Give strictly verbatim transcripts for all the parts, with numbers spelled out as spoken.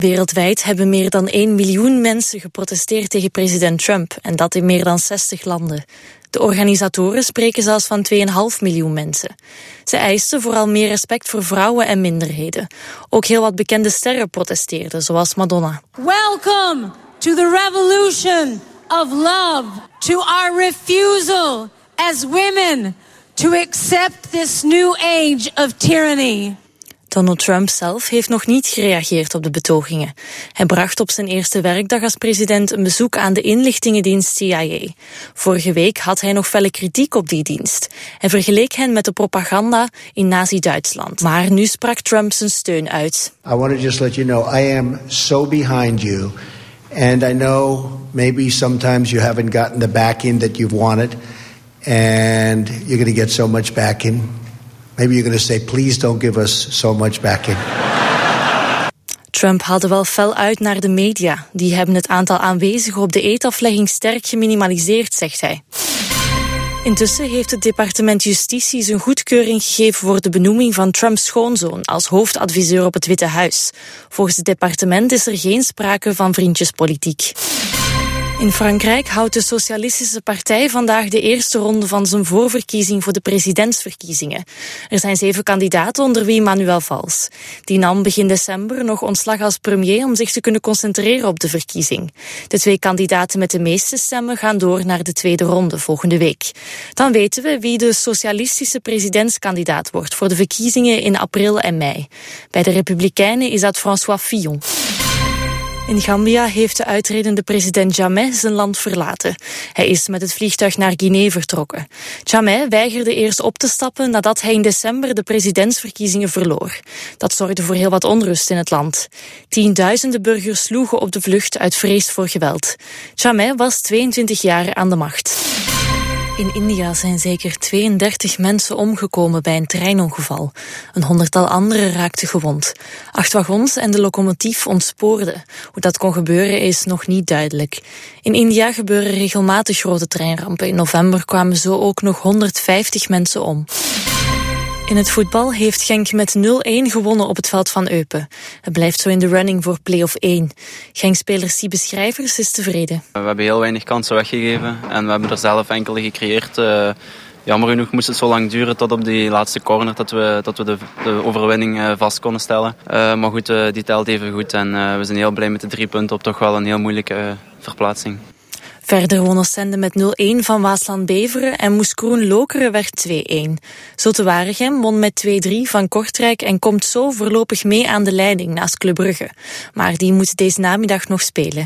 Wereldwijd hebben meer dan één miljoen mensen geprotesteerd tegen president Trump en dat in meer dan zestig landen. De organisatoren spreken zelfs van twee komma vijf miljoen mensen. Ze eisten vooral meer respect voor vrouwen en minderheden. Ook heel wat bekende sterren protesteerden, zoals Madonna. Welcome to the revolution of love, to our refusal as women to accept this new age of tyranny. Donald Trump zelf heeft nog niet gereageerd op de betogingen. Hij bracht op zijn eerste werkdag als president een bezoek aan de inlichtingendienst C I A. Vorige week had hij nog felle kritiek op die dienst. Hij vergeleek hen met de propaganda in Nazi-Duitsland. Maar nu sprak Trump zijn steun uit. I want to just let you know, I am so behind you. And I know maybe sometimes you haven't gotten the backing that you've wanted. And you're going to get so much backing. Maybe you're going to say, please don't give us so much backing. Trump haalde wel fel uit naar de media. Die hebben het aantal aanwezigen op de eedaflegging sterk geminimaliseerd, zegt hij. Intussen heeft het departement Justitie zijn goedkeuring gegeven voor de benoeming van Trumps schoonzoon als hoofdadviseur op het Witte Huis. Volgens het departement is er geen sprake van vriendjespolitiek. In Frankrijk houdt de Socialistische Partij vandaag de eerste ronde van zijn voorverkiezing voor de presidentsverkiezingen. Er zijn zeven kandidaten, onder wie Manuel Valls. Die nam begin december nog ontslag als premier om zich te kunnen concentreren op de verkiezing. De twee kandidaten met de meeste stemmen gaan door naar de tweede ronde volgende week. Dan weten we wie de socialistische presidentskandidaat wordt voor de verkiezingen in april en mei. Bij de Republikeinen is dat François Fillon. In Gambia heeft de uitredende president Jammeh zijn land verlaten. Hij is met het vliegtuig naar Guinea vertrokken. Jammeh weigerde eerst op te stappen nadat hij in december de presidentsverkiezingen verloor. Dat zorgde voor heel wat onrust in het land. Tienduizenden burgers sloegen op de vlucht uit vrees voor geweld. Jammeh was tweeëntwintig jaar aan de macht. In India zijn zeker tweeëndertig mensen omgekomen bij een treinongeval. Een honderdtal anderen raakten gewond. Acht wagons en de locomotief ontspoorden. Hoe dat kon gebeuren is nog niet duidelijk. In India gebeuren regelmatig grote treinrampen. In november kwamen zo ook nog honderdvijftig mensen om. In het voetbal heeft Genk met nul-een gewonnen op het veld van Eupen. Het blijft zo in de running voor play-off één. Genk-speler Siebe Schrijvers is tevreden. We hebben heel weinig kansen weggegeven en we hebben er zelf enkele gecreëerd. Uh, jammer genoeg moest het zo lang duren tot op die laatste corner dat we, dat we de, de overwinning uh, vast konden stellen. Uh, maar goed, uh, die telt even goed en uh, we zijn heel blij met de drie punten op toch wel een heel moeilijke uh, verplaatsing. Verder won Oostende met nul-een van Waasland-Beveren en Moeskroen Lokeren werd twee-een. Zulte Waregem won met twee-drie van Kortrijk en komt zo voorlopig mee aan de leiding naast Club Brugge. Maar die moet deze namiddag nog spelen.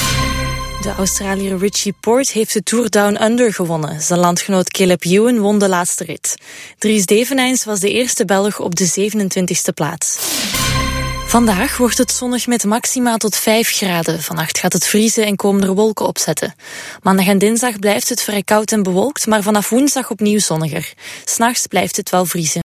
De Australiër Richie Porte heeft de Tour Down Under gewonnen. Zijn landgenoot Caleb Ewan won de laatste rit. Dries Devenijns was de eerste Belg op de zevenentwintigste plaats. Vandaag wordt het zonnig met maxima tot vijf graden. Vannacht gaat het vriezen en komen er wolken opzetten. Maandag en dinsdag blijft het vrij koud en bewolkt, maar vanaf woensdag opnieuw zonniger. 's Nachts blijft het wel vriezen.